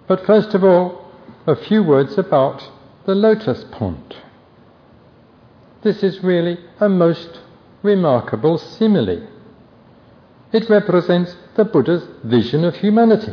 But first of all, a few words about the lotus pond. This is really a most remarkable simile. It represents the Buddha's vision of humanity.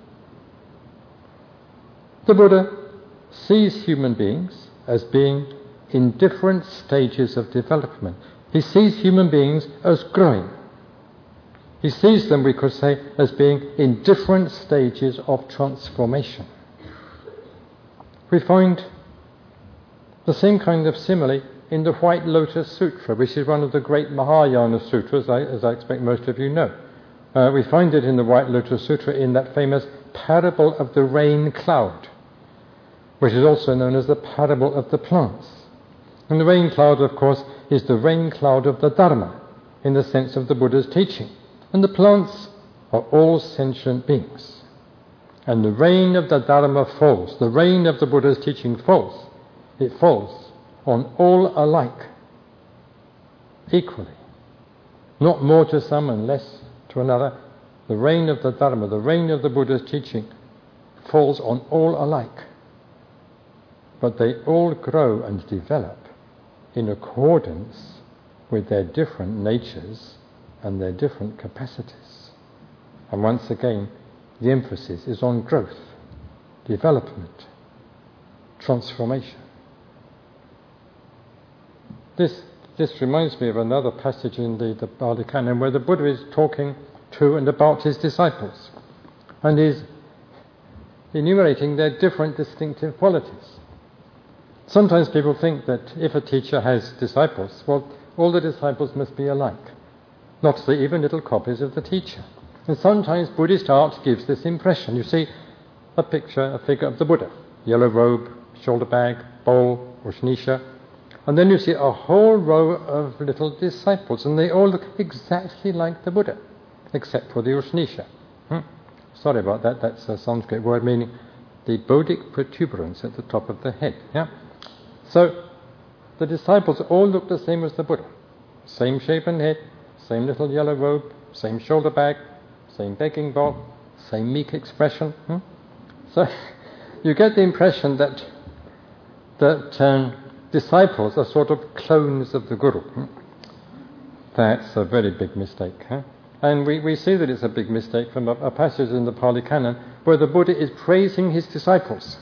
The Buddha sees human beings as being in different stages of development. He sees human beings as growing. He sees them, we could say, as being in different stages of transformation. We find the same kind of simile in the White Lotus Sutra, which is one of the great Mahayana sutras, as I expect most of you know. We find it in the White Lotus Sutra in that famous parable of the rain cloud, which is also known as the parable of the plants. And the rain cloud, of course, is the rain cloud of the Dharma, in the sense of the Buddha's teaching. And the plants are all sentient beings. And the rain of the Dharma falls, the rain of the Buddha's teaching falls. It falls on all alike, equally. Not more to some and less to another. The rain of the Dharma, the rain of the Buddha's teaching, falls on all alike. But they all grow and develop in accordance with their different natures and their different capacities. And once again, the emphasis is on growth, development, transformation. This reminds me of another passage in the Pali Canon where the Buddha is talking to and about his disciples and is enumerating their different distinctive qualities. Sometimes people think that if a teacher has disciples, well, all the disciples must be alike, not to say even little copies of the teacher. And sometimes Buddhist art gives this impression. You see a figure of the Buddha, yellow robe, shoulder bag, bowl, Ushnisha, and then you see a whole row of little disciples, and they all look exactly like the Buddha, except for the Ushnisha. Sorry about that, that's a Sanskrit word meaning the bodic protuberance at the top of the head. Yeah? So the disciples all look the same as the Buddha. Same shapen head, same little yellow robe, same shoulder bag, same begging bowl, same meek expression. So you get the impression that disciples are sort of clones of the Guru. That's a very big mistake. And we see that it's a big mistake from a passage in the Pali Canon where the Buddha is praising his disciples.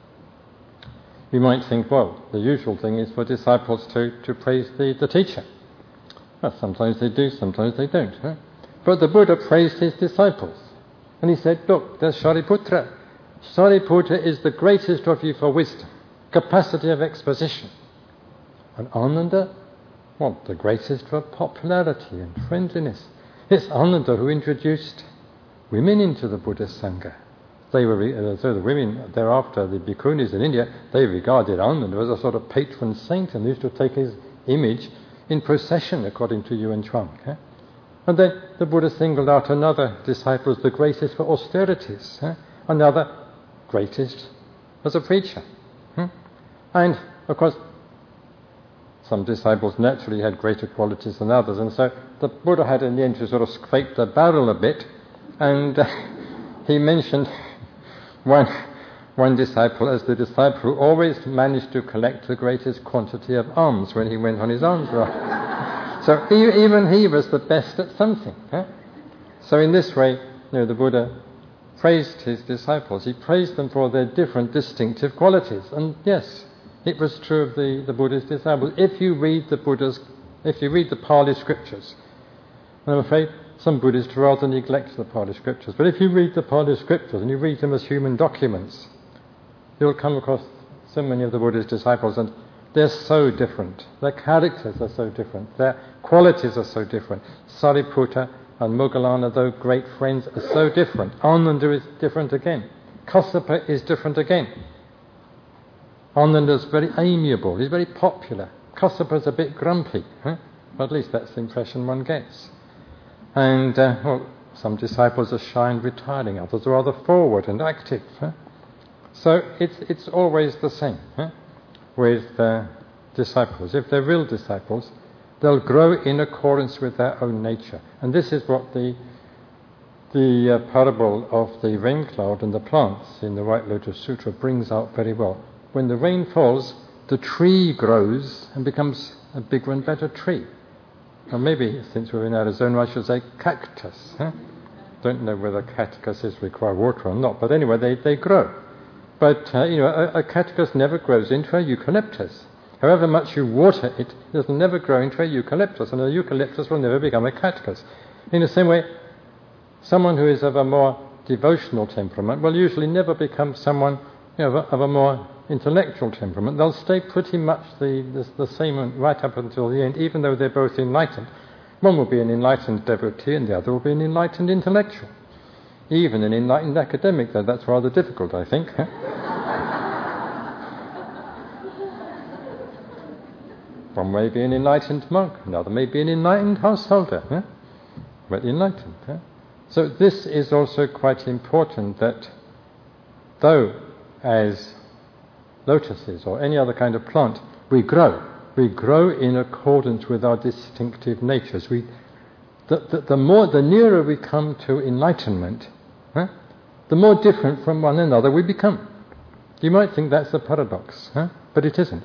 You might think, well, the usual thing is for disciples to praise the teacher. Well, sometimes they do, sometimes they don't. But the Buddha praised his disciples. And he said, look, there's Shariputra. Shariputra is the greatest of you for wisdom, capacity of exposition. And Ananda, well, the greatest for popularity and friendliness. It's Ananda who introduced women into the Buddhist Sangha. They were, so the women thereafter, the bhikkhunis in India, they regarded Ananda as a sort of patron saint and used to take his image in procession, according to Yuan Chuang. And then the Buddha singled out another disciple as the greatest for austerities, another greatest as a preacher. And, of course, some disciples naturally had greater qualities than others, and so the Buddha had in the end to sort of scrape the barrel a bit, and he mentioned one disciple as the disciple who always managed to collect the greatest quantity of alms when he went on his alms run. So even he was the best at something. So in this way, the Buddha praised his disciples. He praised them for their different distinctive qualities. And yes, it was true of the Buddha's disciples. If you read the Pali scriptures, and I'm afraid some Buddhists rather neglect the Pali scriptures, but if you read the Pali scriptures and you read them as human documents, you'll come across so many of the Buddha's disciples, and they're so different. Their characters are so different. Their qualities are so different. Sariputta and Moggallana, though great friends, are so different. Ananda is different again. Kassapa is different again. Ananda is very amiable. He's very popular. Kassapa is a bit grumpy. But at least that's the impression one gets. And, some disciples are shy and retiring. Others are rather forward and active. So it's always the same with disciples. If they're real disciples, they'll grow in accordance with their own nature. And this is what the the parable of the rain cloud and the plants in the White Lotus Sutra brings out very well. When the rain falls, the tree grows and becomes a bigger and better tree. Or maybe, since we're in Arizona, I should say cactus. Don't know whether cactuses require water or not, but anyway, they grow. But, a cactus never grows into a eucalyptus. However much you water it, it will never grow into a eucalyptus, and a eucalyptus will never become a cactus. In the same way, someone who is of a more devotional temperament will usually never become someone of a more intellectual temperament. They'll stay pretty much the same right up until the end, even though they're both enlightened. One will be an enlightened devotee and the other will be an enlightened intellectual. Even an enlightened academic, though that's rather difficult, I think. One may be an enlightened monk, another may be an enlightened householder, but enlightened. So this is also quite important, that though as lotuses or any other kind of plant we grow in accordance with our distinctive natures. The nearer we come to enlightenment, the more different from one another we become. You might think that's a paradox, but it isn't.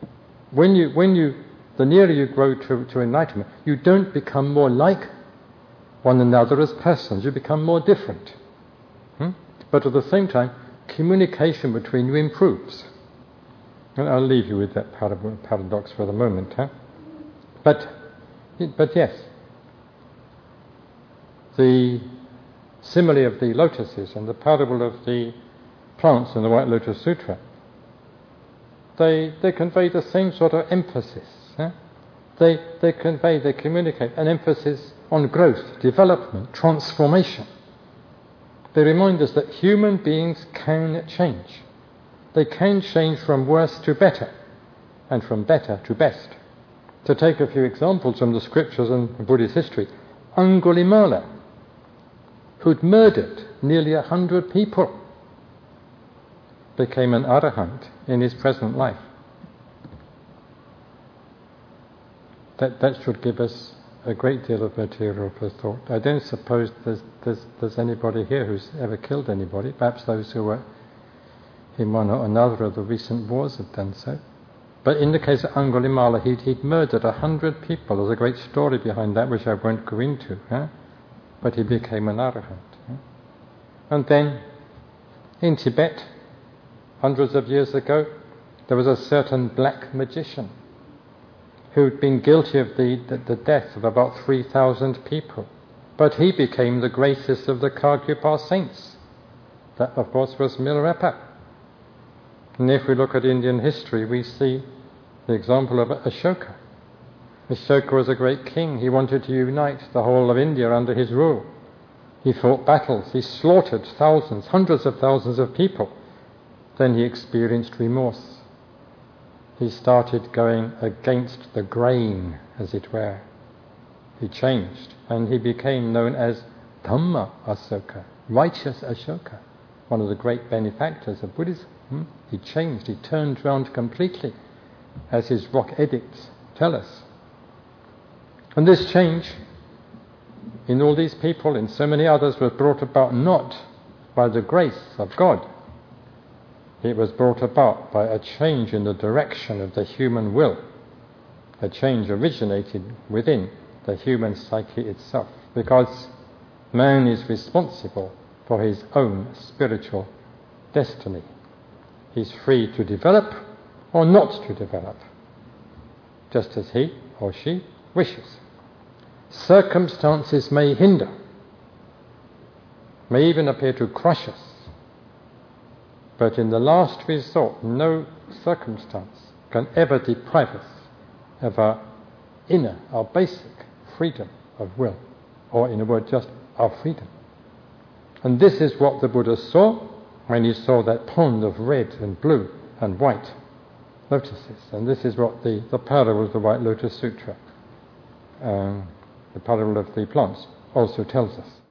The nearer you grow to enlightenment, you don't become more like one another as persons. You become more different. But at the same time, communication between you improves. And I'll leave you with that paradox for the moment. But yes, the simile of the lotuses and the parable of the plants in the White Lotus Sutra, they convey the same sort of emphasis. They communicate an emphasis on growth, development, transformation. They remind us that human beings can change. They can change from worse to better, and from better to best. To take a few examples from the scriptures and Buddhist history, Angulimala, who'd murdered nearly 100 people, became an arahant in his present life. That should give us a great deal of material for thought. I don't suppose there's anybody here who's ever killed anybody. Perhaps those who were in one or another of the recent wars have done so. But in the case of Angulimala, he'd murdered 100 people. There's a great story behind that which I won't go into. But he became an arahant. And then in Tibet, hundreds of years ago, there was a certain black magician who'd been guilty of the death of about 3,000 people. But he became the greatest of the Kagyupa saints. That, of course, was Milarepa. And if we look at Indian history, we see the example of Ashoka. Ashoka was a great king. He wanted to unite the whole of India under his rule. He fought battles. He slaughtered thousands, hundreds of thousands of people. Then he experienced remorse. He started going against the grain, as it were. He changed, and he became known as Dhamma Ashoka, righteous Ashoka, one of the great benefactors of Buddhism. He changed, he turned round completely, as his rock edicts tell us. And this change in all these people, in so many others, was brought about not by the grace of God. It was brought about by a change in the direction of the human will. A change originated within the human psyche itself, because man is responsible for his own spiritual destiny. He's free to develop or not to develop, just as he or she wishes. Circumstances may hinder, may even appear to crush us, but in the last resort, no circumstance can ever deprive us of our inner, our basic freedom of will, or in a word, just our freedom. And this is what the Buddha saw when he saw that pond of red and blue and white lotuses. And this is what the parable of the White Lotus Sutra, the parable of the plants, also tells us.